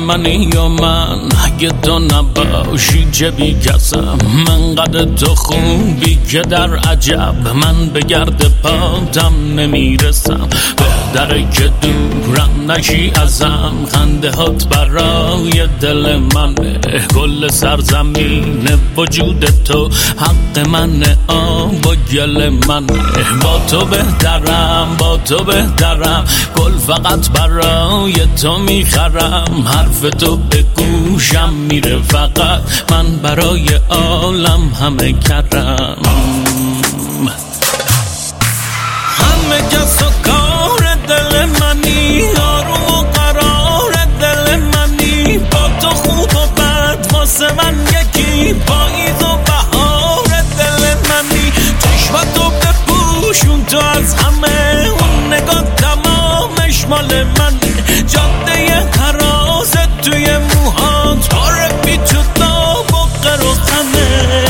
منی یا من، اگه تو نباشی چه بی کسم. من قد تو خوبی که در عجب، من به گرد پاتم نمیرسم. بهتره که دورم نشی ازم، خنده هات برای دل منه. کل سرزمین وجود تو حق منه، آب و گل منه. با تو بهترم، با تو بهترم، گل فقط برای تو میخرم. حرف تو به گوشم میره فقط، من برای عالم همه کرم. همه کس و کار دل منی، آروم و قرار دل منی. با تو خوب و بد واسه من یکی، پاییز و بهار دل منی. چشمتو بپوشون تو از همه، اون نگاه تمامش مال منه. جاده هراست توی موهات، پاره بی تو داب و قر و خمه.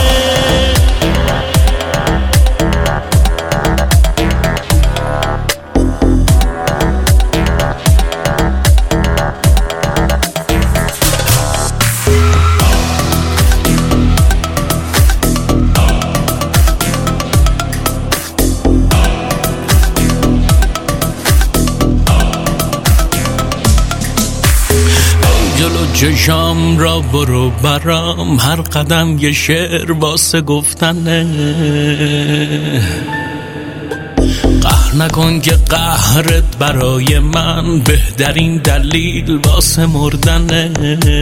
جلو چشام را برو برام، هر قدم یه شعر واسه گفتنه. قهر نکن که قهرت برای من بهترین دلیل واسه مردنه.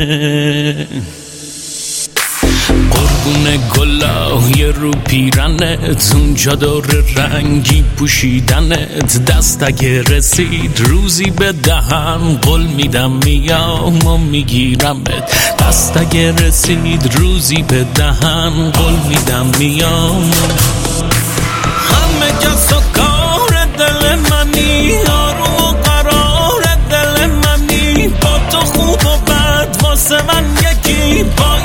قربون گلای رو پیرنت، اون چادر رنگی پوشیدنت. دست اگه رسید روزی به دهن، قول میدم میام و میگیرمت. دست اگه رسید روزی به دهن، قول میدم میام. همه کس و کار دل منی، آروم و قرار دل منی. با تو خوب و بد واسه من یکی،